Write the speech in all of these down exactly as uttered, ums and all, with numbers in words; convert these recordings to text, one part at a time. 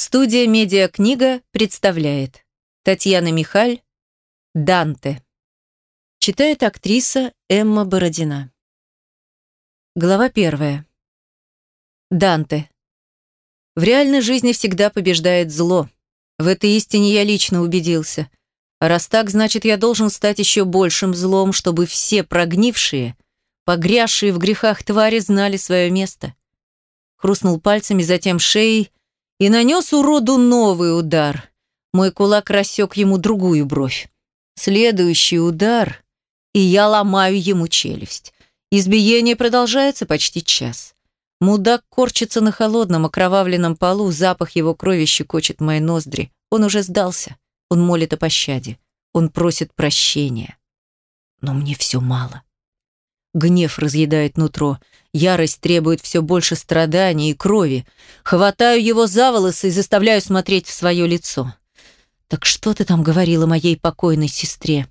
Студия «Медиакнига» представляет Татьяна Михаль «Данте». Читает актриса Эмма Бородина. Глава первая. Данте. В реальной жизни всегда побеждает зло. В этой истине я лично убедился. А раз так, значит, я должен стать еще большим злом, чтобы все прогнившие, погрязшие в грехах твари знали свое место. Хрустнул пальцами, затем шеей, и нанес уроду новый удар. Мой кулак рассек ему другую бровь. Следующий удар, и я ломаю ему челюсть. Избиение продолжается почти час. Мудак корчится на холодном, окровавленном полу, запах его крови щекочет мои ноздри. Он уже сдался, он молит о пощаде, он просит прощения. Но мне все мало. Гнев разъедает нутро, ярость требует все больше страданий и крови. Хватаю его за волосы и заставляю смотреть в свое лицо. «Так что ты там говорила моей покойной сестре?»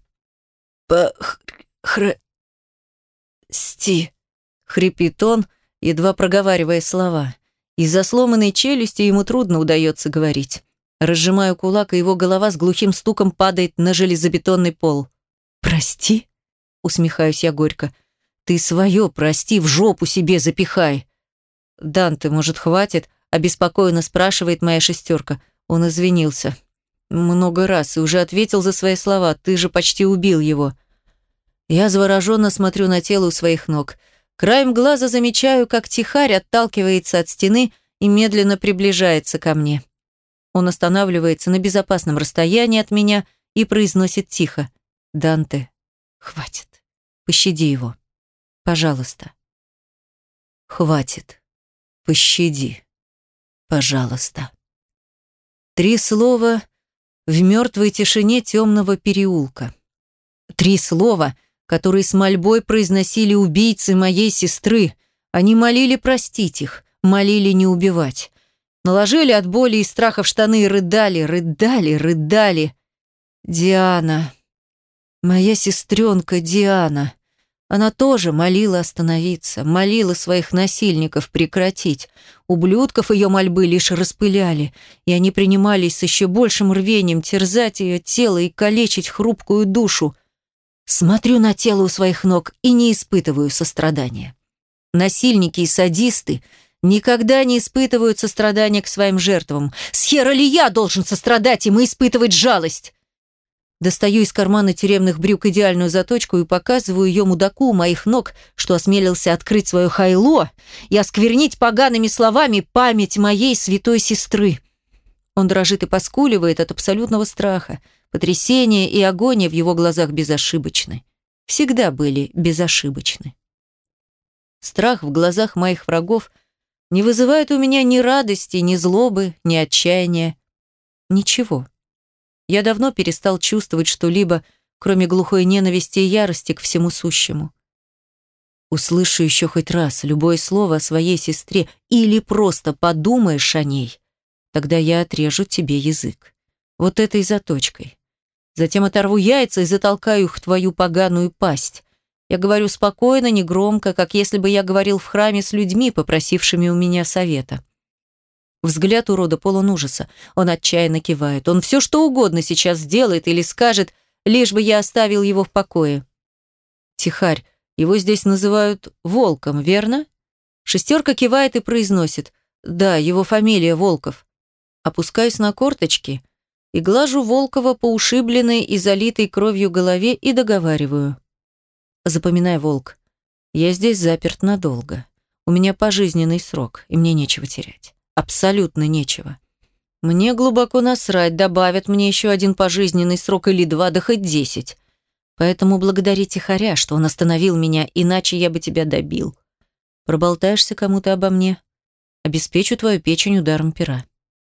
«По-хр-сти», — хрипит он, едва проговаривая слова. Из-за сломанной челюсти ему трудно удается говорить. Разжимаю кулак, и его голова с глухим стуком падает на железобетонный пол. «Прости?» — усмехаюсь я горько. «Ты свое, прости, в жопу себе запихай». «Данте, может, хватит?» – обеспокоенно спрашивает моя шестерка. Он извинился. Много раз и уже ответил за свои слова. Ты же почти убил его. Я завороженно смотрю на тело у своих ног. Краем глаза замечаю, как Тихарь отталкивается от стены и медленно приближается ко мне. Он останавливается на безопасном расстоянии от меня и произносит тихо. «Данте, хватит. Пощади его. Пожалуйста». «Хватит. Пощади. Пожалуйста». Три слова в мертвой тишине темного переулка. Три слова, которые с мольбой произносили убийцы моей сестры. Они молили простить их, молили не убивать. Наложили от боли и страха в штаны и рыдали, рыдали, рыдали. Диана, моя сестренка Диана. Она тоже молила остановиться, молила своих насильников прекратить. Ублюдков ее мольбы лишь распыляли, и они принимались с еще большим рвением терзать ее тело и калечить хрупкую душу. Смотрю на тело у своих ног и не испытываю сострадания. Насильники и садисты никогда не испытывают сострадания к своим жертвам. Схера ли я должен сострадать им и испытывать жалость? Достаю из кармана тюремных брюк идеальную заточку и показываю ее мудаку у моих ног, что осмелился открыть свое хайло и осквернить погаными словами память моей святой сестры. Он дрожит и поскуливает от абсолютного страха. Потрясение и агония в его глазах безошибочны. Всегда были безошибочны. Страх в глазах моих врагов не вызывает у меня ни радости, ни злобы, ни отчаяния. Ничего. Я давно перестал чувствовать что-либо, кроме глухой ненависти и ярости к всему сущему. Услышу еще хоть раз любое слово о своей сестре или просто подумаешь о ней, тогда я отрежу тебе язык. Вот этой заточкой. Затем оторву яйца и затолкаю их в твою поганую пасть. Я говорю спокойно, негромко, как если бы я говорил в храме с людьми, попросившими у меня совета. Взгляд урода полон ужаса. Он отчаянно кивает. Он все что угодно сейчас сделает или скажет, лишь бы я оставил его в покое. Тихарь, его здесь называют Волком, верно? Шестерка кивает и произносит. Да, его фамилия Волков. Опускаюсь на корточки и глажу Волкова по ушибленной и залитой кровью голове и договариваю. Запоминай, Волк, я здесь заперт надолго. У меня пожизненный срок, и мне нечего терять. Абсолютно нечего. Мне глубоко насрать, добавят мне еще один пожизненный срок или два, да хоть десять. Поэтому благодари Тихаря, что он остановил меня, иначе я бы тебя добил. Проболтаешься кому-то обо мне? Обеспечу твою печень ударом пера.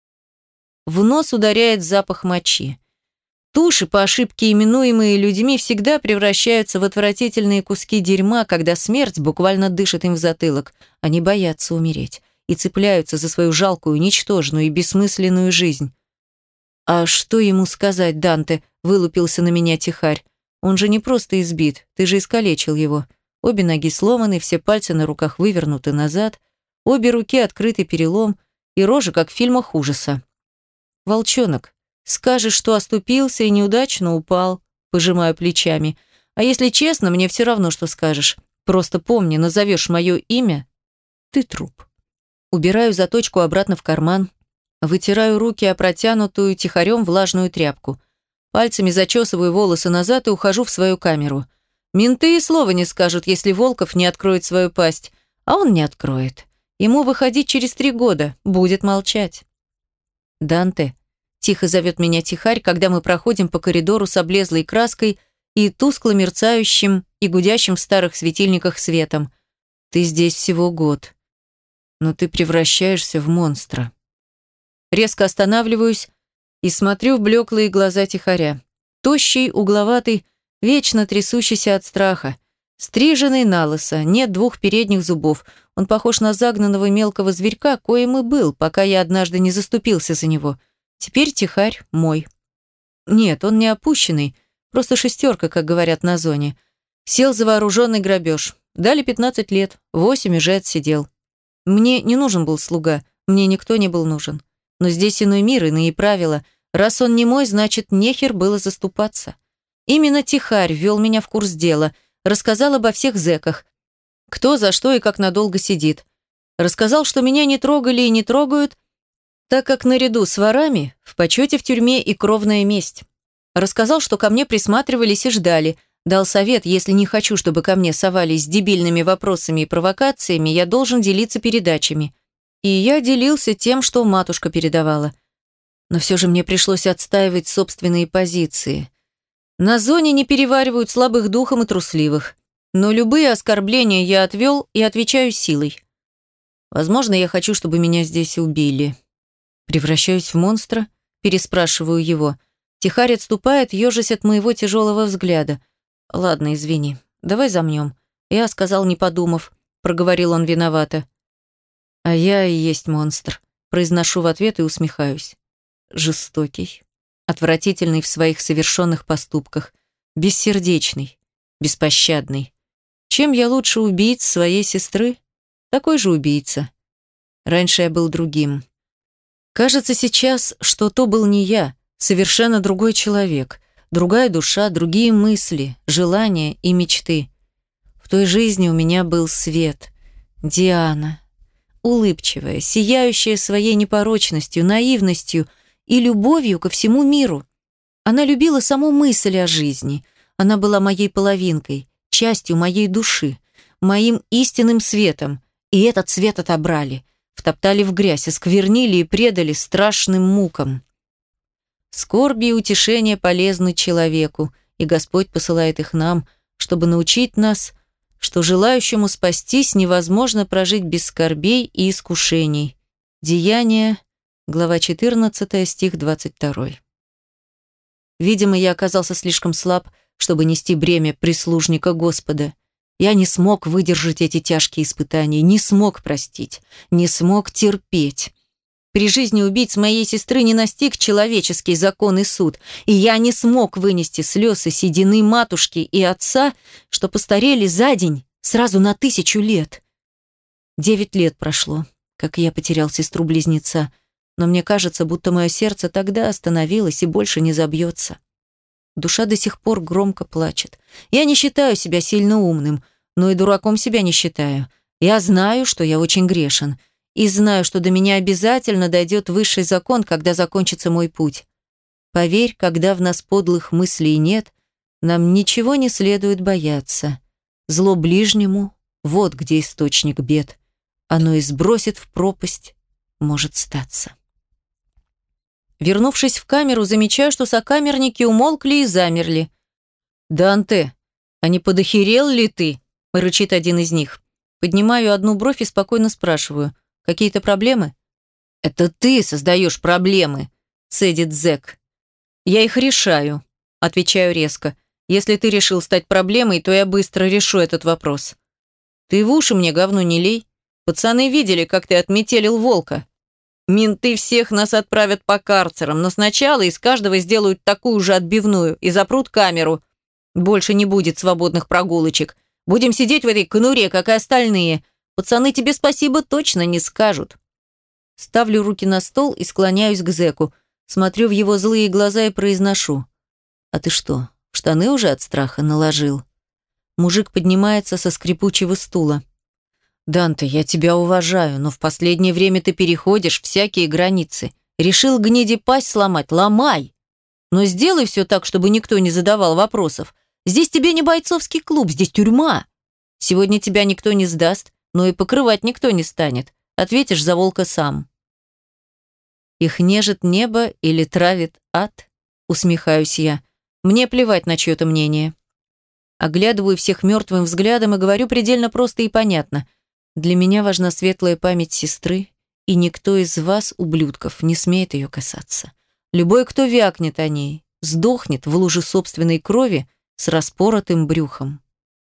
В нос ударяет запах мочи. Туши, по ошибке именуемые людьми, всегда превращаются в отвратительные куски дерьма, когда смерть буквально дышит им в затылок. Они боятся умереть и цепляются за свою жалкую, ничтожную и бессмысленную жизнь. «А что ему сказать, Данте?» – вылупился на меня Тихарь. «Он же не просто избит, ты же искалечил его. Обе ноги сломаны, все пальцы на руках вывернуты назад, обе руки открытый перелом и рожа, как в фильмах ужаса. Волчонок, скажешь, что оступился и неудачно упал, пожимаю плечами. А если честно, мне все равно, что скажешь. Просто помни, назовешь мое имя, ты труп. Убираю заточку обратно в карман, вытираю руки о протянутую тихорем влажную тряпку. Пальцами зачесываю волосы назад и ухожу в свою камеру. Менты и слова не скажут, если Волков не откроет свою пасть. А он не откроет. Ему выходить через три года, будет молчать. «Данте», – тихо зовет меня Тихарь, когда мы проходим по коридору с облезлой краской и тускло мерцающим и гудящим в старых светильниках светом. «Ты здесь всего год, но ты превращаешься в монстра». Резко останавливаюсь и смотрю в блеклые глаза Тихаря. Тощий, угловатый, вечно трясущийся от страха. Стриженный налысо, нет двух передних зубов. Он похож на загнанного мелкого зверька, коим и был, пока я однажды не заступился за него. Теперь Тихарь мой. Нет, он не опущенный, просто шестерка, как говорят на зоне. Сел за вооруженный грабеж. Дали пятнадцать лет, восемь уже отсидел. Мне не нужен был слуга, мне никто не был нужен. Но здесь иной мир, иные правила. Раз он не мой, значит, нехер было заступаться. Именно Тихарь ввел меня в курс дела, рассказал обо всех зэках, кто за что и как надолго сидит. Рассказал, что меня не трогали и не трогают, так как наряду с ворами в почете в тюрьме и кровная месть. Рассказал, что ко мне присматривались и ждали. Дал совет, если не хочу, чтобы ко мне совались с дебильными вопросами и провокациями, я должен делиться передачами. И я делился тем, что матушка передавала. Но все же мне пришлось отстаивать собственные позиции. На зоне не переваривают слабых духом и трусливых. Но любые оскорбления я отвел и отвечаю силой. Возможно, я хочу, чтобы меня здесь убили. Превращаюсь в монстра? Переспрашиваю его. Тихарь отступает, ежась от моего тяжелого взгляда. Ладно, извини. Давай замнем. Я сказал, не подумав. Проговорил он виновато. А я и есть монстр. Произношу в ответ и усмехаюсь. Жестокий. Отвратительный в своих совершенных поступках. Бессердечный. Беспощадный. Чем я лучше убийц своей сестры? Такой же убийца. Раньше я был другим. Кажется сейчас, что то был не я, совершенно другой человек, другая душа, другие мысли, желания и мечты. В той жизни у меня был свет. Диана. Улыбчивая, сияющая своей непорочностью, наивностью и любовью ко всему миру. Она любила саму мысль о жизни. Она была моей половинкой, частью моей души, моим истинным светом. И этот свет отобрали, втоптали в грязь, осквернили и предали страшным мукам. Скорби и утешения полезны человеку, и Господь посылает их нам, чтобы научить нас, что желающему спастись невозможно прожить без скорбей и искушений. Деяния, глава четырнадцатая, стих двадцать второй. Видимо, я оказался слишком слаб, чтобы нести бремя прислужника Господа. Я не смог выдержать эти тяжкие испытания, не смог простить, не смог терпеть. При жизни убийц моей сестры не настиг человеческий закон и суд, и я не смог вынести слез и седины матушки и отца, что постарели за день сразу на тысячу лет. Девять лет прошло, как я потерял сестру-близнеца, но мне кажется, будто мое сердце тогда остановилось и больше не забьется. Душа до сих пор громко плачет. Я не считаю себя сильно умным, но и дураком себя не считаю. Я знаю, что я очень грешен, и знаю, что до меня обязательно дойдет высший закон, когда закончится мой путь. Поверь, когда в нас подлых мыслей нет, нам ничего не следует бояться. Зло ближнему — вот где источник бед. Оно и сбросит в пропасть, может статься. Вернувшись в камеру, замечаю, что сокамерники умолкли и замерли. «Данте, а не подохерел ли ты?» – рычит один из них. Поднимаю одну бровь и спокойно спрашиваю. «Какие-то проблемы?» «Это ты создаешь проблемы», – цедит зэк. «Я их решаю», – отвечаю резко. «Если ты решил стать проблемой, то я быстро решу этот вопрос». «Ты в уши мне говно не лей. Пацаны видели, как ты отметелил волка. Менты всех нас отправят по карцерам, но сначала из каждого сделают такую же отбивную и запрут камеру. Больше не будет свободных прогулочек. Будем сидеть в этой конуре, как и остальные. Пацаны тебе спасибо точно не скажут». Ставлю руки на стол и склоняюсь к зэку. Смотрю в его злые глаза и произношу. «А ты что, штаны уже от страха наложил?» Мужик поднимается со скрипучего стула. «Данте, я тебя уважаю, но в последнее время ты переходишь всякие границы. Решил гниде пасть сломать? Ломай! Но сделай все так, чтобы никто не задавал вопросов. Здесь тебе не бойцовский клуб, здесь тюрьма. Сегодня тебя никто не сдаст, но и покрывать никто не станет. Ответишь за волка сам». «Их нежит небо или травит ад?» Усмехаюсь я. Мне плевать на чье-то мнение. Оглядываю всех мертвым взглядом и говорю предельно просто и понятно. Для меня важна светлая память сестры, и никто из вас, ублюдков, не смеет ее касаться. Любой, кто вякнет о ней, сдохнет в луже собственной крови с распоротым брюхом.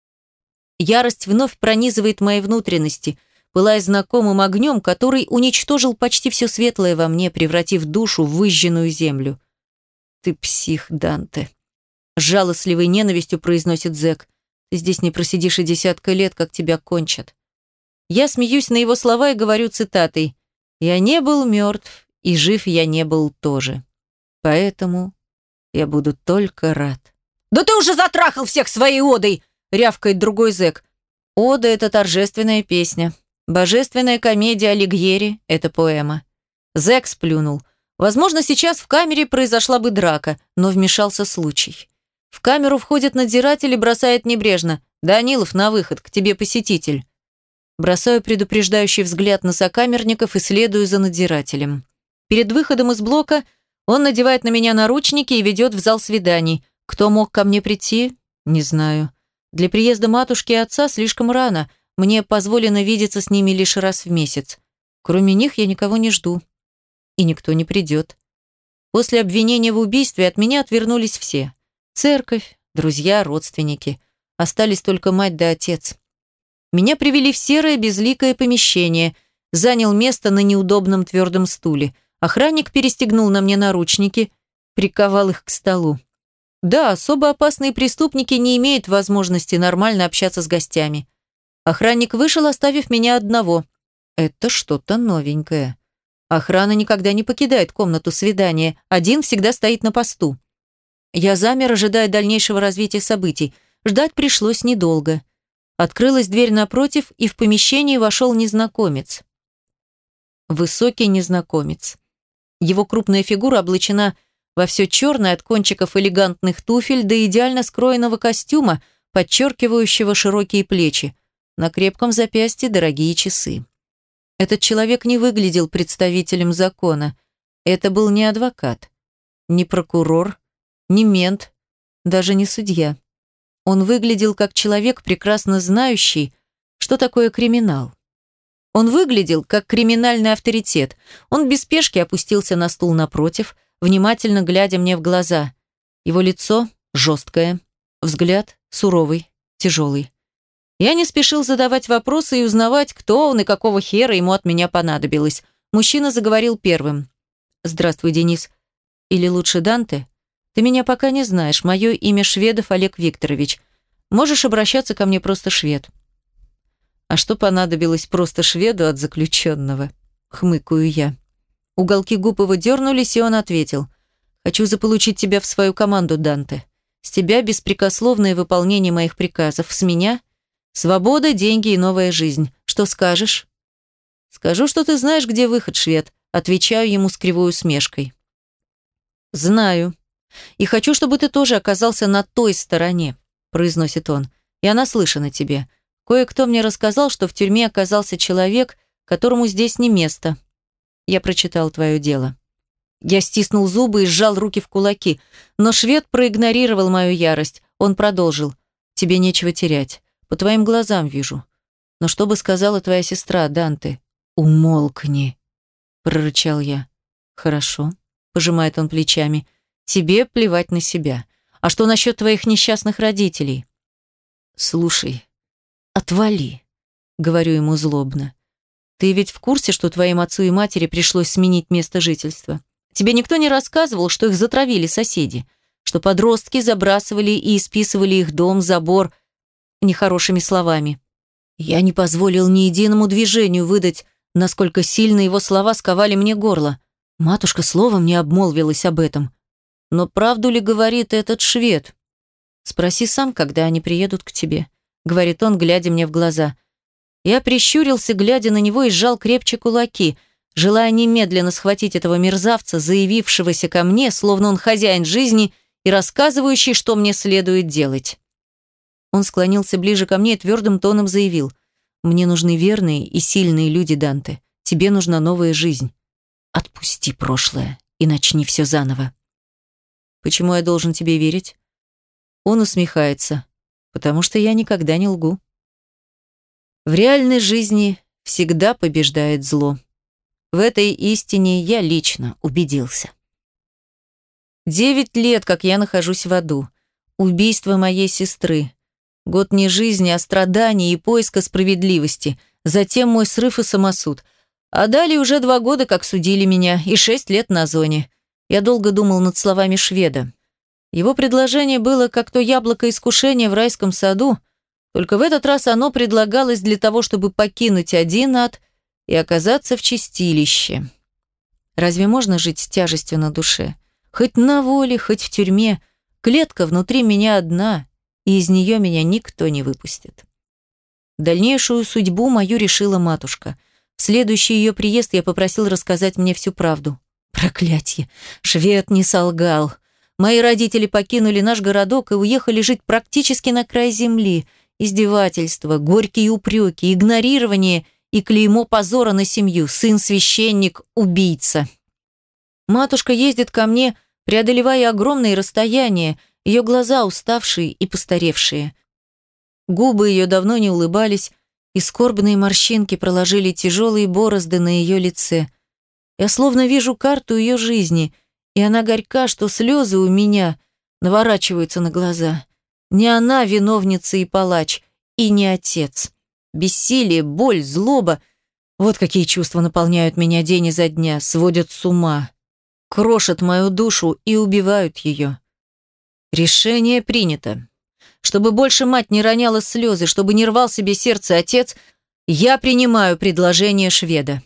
Ярость вновь пронизывает мои внутренности, пылая знакомым огнем, который уничтожил почти все светлое во мне, превратив душу в выжженную землю. «Ты псих, Данте», — с жалостливой ненавистью произносит зэк. «Ты здесь не просидишь и десятка лет, как тебя кончат». Я смеюсь на его слова и говорю цитатой: «Я не был мертв, и жив я не был тоже. Поэтому я буду только рад». «Да ты уже затрахал всех своей одой!» — рявкает другой зэк. «Ода — это торжественная песня. Божественная комедия Алигьери — это поэма». Зэк сплюнул. Возможно, сейчас в камере произошла бы драка, но вмешался случай. В камеру входит надзиратель и бросает небрежно: «Данилов, на выход, к тебе посетитель». Бросаю предупреждающий взгляд на сокамерников и следую за надзирателем. Перед выходом из блока он надевает на меня наручники и ведет в зал свиданий. Кто мог ко мне прийти? Не знаю. Для приезда матушки и отца слишком рано. Мне позволено видеться с ними лишь раз в месяц. Кроме них я никого не жду. И никто не придет. После обвинения в убийстве от меня отвернулись все. Церковь, друзья, родственники. Остались только мать да отец. Меня привели в серое безликое помещение. Занял место на неудобном твердом стуле. Охранник перестегнул на мне наручники, приковал их к столу. Да, особо опасные преступники не имеют возможности нормально общаться с гостями. Охранник вышел, оставив меня одного. Это что-то новенькое. Охрана никогда не покидает комнату свидания. Один всегда стоит на посту. Я замер, ожидая дальнейшего развития событий. Ждать пришлось недолго. Открылась дверь напротив, и в помещение вошел незнакомец. Высокий незнакомец. Его крупная фигура облачена во все черное от кончиков элегантных туфель до идеально скроенного костюма, подчеркивающего широкие плечи. На крепком запястье дорогие часы. Этот человек не выглядел представителем закона. Это был не адвокат, не прокурор, не мент, даже не судья. Он выглядел как человек, прекрасно знающий, что такое криминал. Он выглядел как криминальный авторитет. Он без спешки опустился на стул напротив, внимательно глядя мне в глаза. Его лицо жесткое, взгляд суровый, тяжелый. Я не спешил задавать вопросы и узнавать, кто он и какого хера ему от меня понадобилось. Мужчина заговорил первым. «Здравствуй, Денис. Или лучше Данте? Ты меня пока не знаешь. Мое имя Шведов Олег Викторович. Можешь обращаться ко мне просто Швед». «А что понадобилось просто шведу от заключенного?» — хмыкаю я. Уголки губ его дернулись, и он ответил: «Хочу заполучить тебя в свою команду, Данте. С тебя беспрекословное выполнение моих приказов. С меня свобода, деньги и новая жизнь. Что скажешь?» «Скажу, что ты знаешь, где выход, Швед», — отвечаю ему с кривой усмешкой. «Знаю. И хочу, чтобы ты тоже оказался на той стороне», — произносит он. «Я наслышан о тебе. Кое-кто мне рассказал, что в тюрьме оказался человек, которому здесь не место. Я прочитал твое дело». Я стиснул зубы и сжал руки в кулаки, но швед проигнорировал мою ярость. Он продолжил: «Тебе нечего терять. По твоим глазам вижу. Но что бы сказала твоя сестра, Данте?» «Умолкни», — прорычал я. «Хорошо», — пожимает он плечами. «Тебе плевать на себя. А что насчет твоих несчастных родителей?» «Слушай, отвали», — говорю ему злобно. «Ты ведь в курсе, что твоим отцу и матери пришлось сменить место жительства? Тебе никто не рассказывал, что их затравили соседи, что подростки забрасывали и исписывали их дом, забор нехорошими словами? Я не позволил ни единому движению выдать, насколько сильно его слова сковали мне горло. Матушка словом не обмолвилась об этом. Но правду ли говорит этот швед? Спроси сам, когда они приедут к тебе, говорит он, глядя мне в глаза. Я прищурился, глядя на него, и сжал крепче кулаки, желая немедленно схватить этого мерзавца, заявившегося ко мне, словно он хозяин жизни и рассказывающий, что мне следует делать. Он склонился ближе ко мне и твердым тоном заявил: «Мне нужны верные и сильные люди, Данте. Тебе нужна новая жизнь. Отпусти прошлое и начни все заново». «Почему я должен тебе верить?» Он усмехается. «Потому что я никогда не лгу». В реальной жизни всегда побеждает зло. В этой истине я лично убедился. Девять лет, как я нахожусь в аду. Убийство моей сестры. Год не жизни, а страданий и поиска справедливости. Затем мой срыв и самосуд. А далее уже два года, как судили меня, и шесть лет на зоне. Я долго думал над словами шведа. Его предложение было как то яблоко искушения в райском саду, только в этот раз оно предлагалось для того, чтобы покинуть один ад и оказаться в чистилище. Разве можно жить с тяжестью на душе? Хоть на воле, хоть в тюрьме. Клетка внутри меня одна, и из нее меня никто не выпустит. Дальнейшую судьбу мою решила матушка. В следующий ее приезд я попросил рассказать мне всю правду. Проклятье! Швед не солгал. Мои родители покинули наш городок и уехали жить практически на край земли. Издевательства, горькие упреки, игнорирование и клеймо позора на семью. Сын-священник, убийца. Матушка ездит ко мне, преодолевая огромные расстояния, ее глаза уставшие и постаревшие. Губы ее давно не улыбались, и скорбные морщинки проложили тяжелые борозды на ее лице. Я словно вижу карту ее жизни, и она горька, что слезы у меня наворачиваются на глаза. Не она виновница и палач, и не отец. Бессилие, боль, злоба — вот какие чувства наполняют меня день изо дня, сводят с ума, крошат мою душу и убивают ее. Решение принято. Чтобы больше мать не роняла слезы, чтобы не рвал себе сердце отец, я принимаю предложение шведа.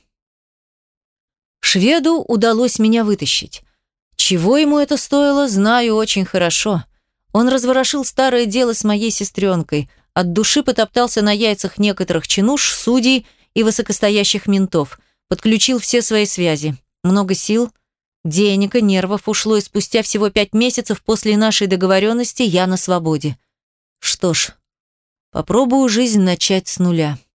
Шведу удалось меня вытащить. Чего ему это стоило, знаю очень хорошо. Он разворошил старое дело с моей сестренкой, от души потоптался на яйцах некоторых чинуш, судей и высокостоящих ментов, подключил все свои связи. Много сил, денег и нервов ушло, и спустя всего пять месяцев после нашей договоренности я на свободе. Что ж, попробую жизнь начать с нуля.